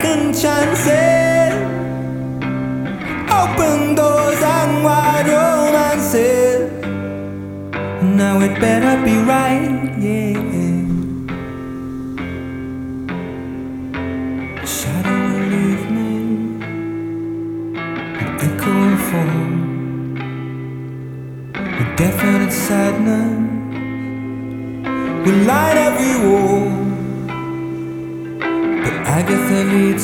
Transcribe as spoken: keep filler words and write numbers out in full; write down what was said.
taking chances, open doors and wide romances. Now it better be right, yeah. A shadow will leave me, an echo will fall, a definite sadness will light every wall. But Agatha leads